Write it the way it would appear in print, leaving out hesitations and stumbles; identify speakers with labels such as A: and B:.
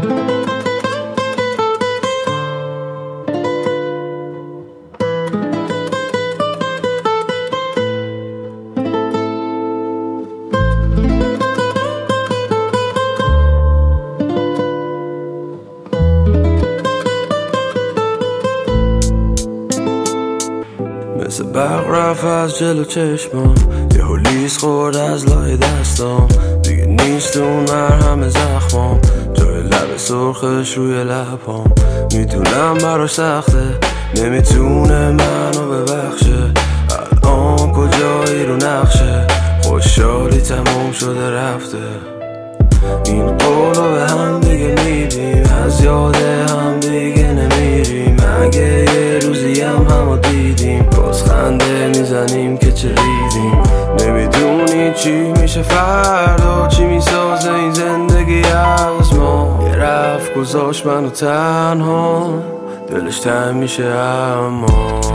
A: مثل برق رفت از جلو چشمم، یه لیز خورد از لای دستم، دیگه نیست اون مرهم زخمم، جای لب سرخش روی لبم. میدونم براش سخته، نمیتونه منو ببخشه، الان کجایی رو نقشه، خوشحالی تموم شده رفته. این قولو به هم دیگه میدیم، از یاد هم دیگه نمیریم، اگه یه روزی همو دیدیم، باز خنده میزنیم که چه ریدیم. نمیدونی چی میشه فردا، چی میسازه این زندگی از ما. یه رفت گذاشت منو تنها، دلش تنگ میشه اما